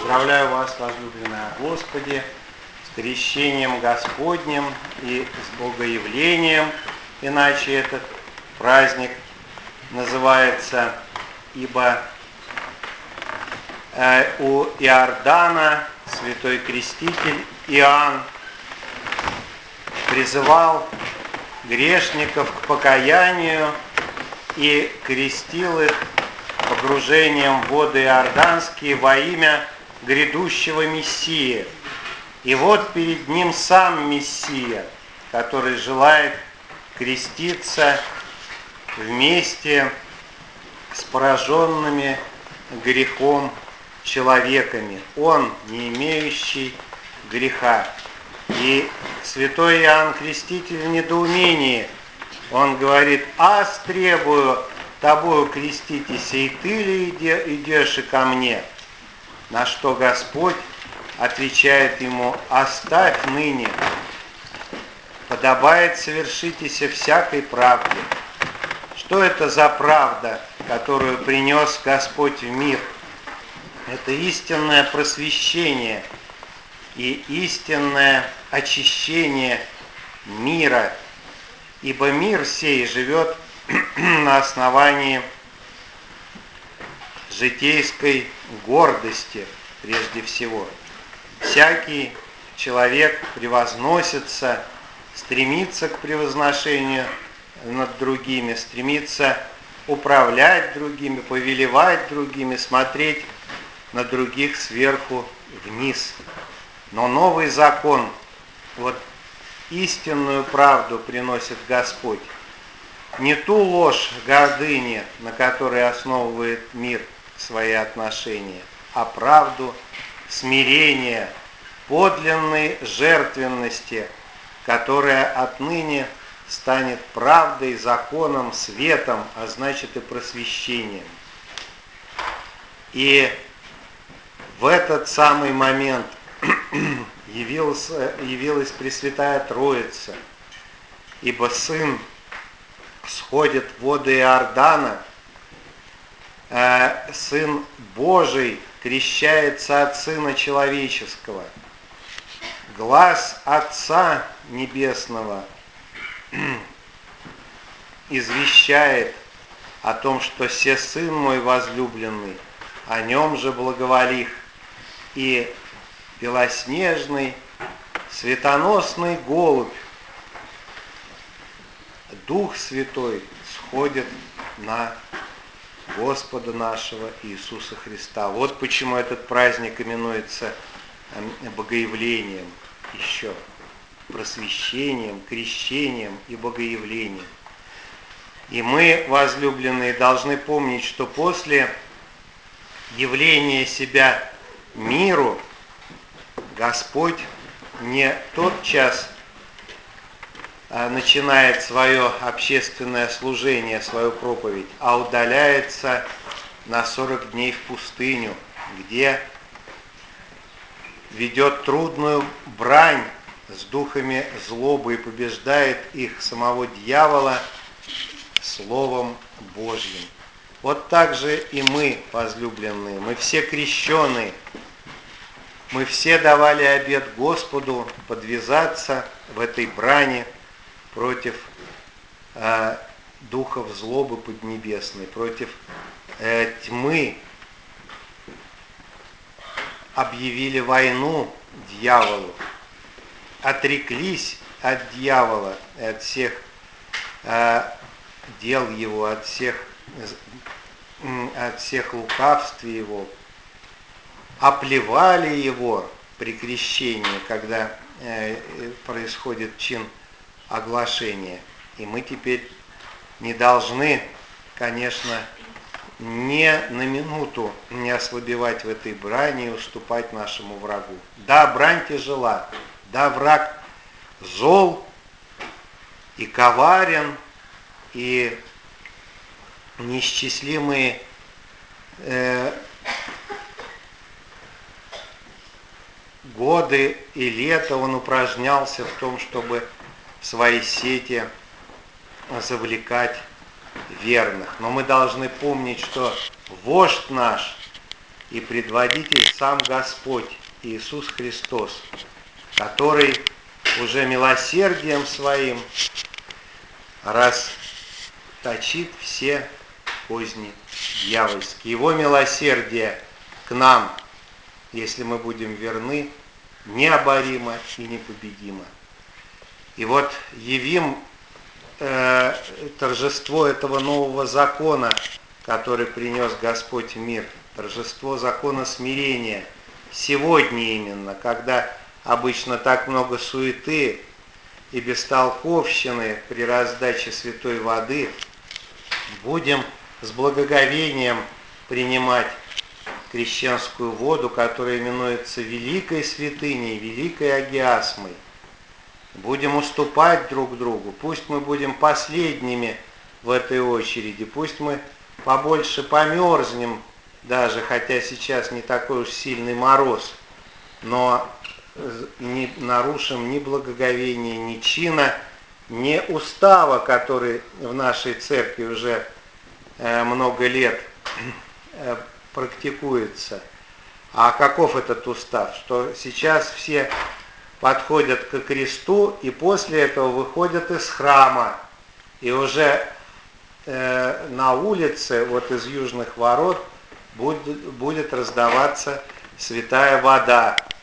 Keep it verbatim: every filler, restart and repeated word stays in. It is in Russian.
Поздравляю вас, возлюбленные Господи, с крещением Господним и с Богоявлением, иначе этот праздник называется, ибо э, у Иордана святой креститель Иоанн призывал грешников к покаянию и крестил их погружением в воды иорданские во имя грядущего Мессии. И вот перед ним сам Мессия, который желает креститься вместе с пораженными грехом человеками. Он, не имеющий греха. И святой Иоанн Креститель в недоумении. Он говорит: «Аз требую, тобою креститесь, и ты ли идешь и ко мне?» На что Господь отвечает ему: «Оставь ныне, подобает совершитеся всякой правде». Что это за правда, которую принес Господь в мир? Это истинное просвещение и истинное очищение мира, ибо мир сей живет на основании житейской гордости прежде всего. Всякий человек превозносится, стремится к превозношению над другими, стремится управлять другими, повелевать другими, смотреть на других сверху вниз. Но новый закон, вот истинную правду приносит Господь. Не ту ложь гордыни, на которой основывает мир свои отношения, а правду смирения, подлинной жертвенности, которая отныне станет правдой, законом, светом, а значит и просвещением. И в этот самый момент явилась, явилась Пресвятая Троица, ибо Сын сходит в воды Иордана, э, Сын Божий крещается от Сына Человеческого. Глас Отца Небесного извещает о том, что «се Сын мой возлюбленный, о нем же благоволих». И белоснежный, светоносный голубь, Дух Святой, сходит на Господа нашего Иисуса Христа. Вот почему этот праздник именуется Богоявлением, еще просвещением, крещением и Богоявлением. И мы, возлюбленные, должны помнить, что после явления себя миру Господь не тотчас начинает свое общественное служение, свою проповедь, а удаляется на сорок дней в пустыню, где ведет трудную брань с духами злобы и побеждает их, самого дьявола, Словом Божьим. Вот так же и мы, возлюбленные, мы все крещенные, мы все давали обет Господу подвязаться в этой брани против э, духов злобы поднебесной, против э, тьмы. Объявили войну дьяволу, отреклись от дьявола и от всех э, дел его, от всех, от всех лукавств его, оплевали его при крещении, когда э, происходит чин оглашения. И мы теперь не должны, конечно, ни на минуту не ослабевать в этой брани и уступать нашему врагу. Да, брань тяжела, да, враг зол и коварен, и неисчислимые э, годы и лета он упражнялся в том, чтобы в свои сети завлекать верных. Но мы должны помнить, что вождь наш и предводитель сам Господь Иисус Христос, который уже милосердием своим расточит все козни дьявольские. Его милосердие к нам, если мы будем верны, необоримо и непобедимо. И вот явим э, торжество этого нового закона, который принес Господь в мир, торжество закона смирения, сегодня именно, когда обычно так много суеты и бестолковщины при раздаче святой воды, будем с благоговением принимать крещенскую воду, которая именуется Великой Святыней, Великой Агиасмой. Будем уступать друг другу, пусть мы будем последними в этой очереди, пусть мы побольше померзнем, даже хотя сейчас не такой уж сильный мороз, но не нарушим ни благоговения, ни чина, ни устава, который в нашей церкви уже много лет практикуется. А каков этот устав? Что сейчас все подходят к кресту и после этого выходят из храма. И уже э, на улице, вот из южных ворот, будет, будет раздаваться святая вода.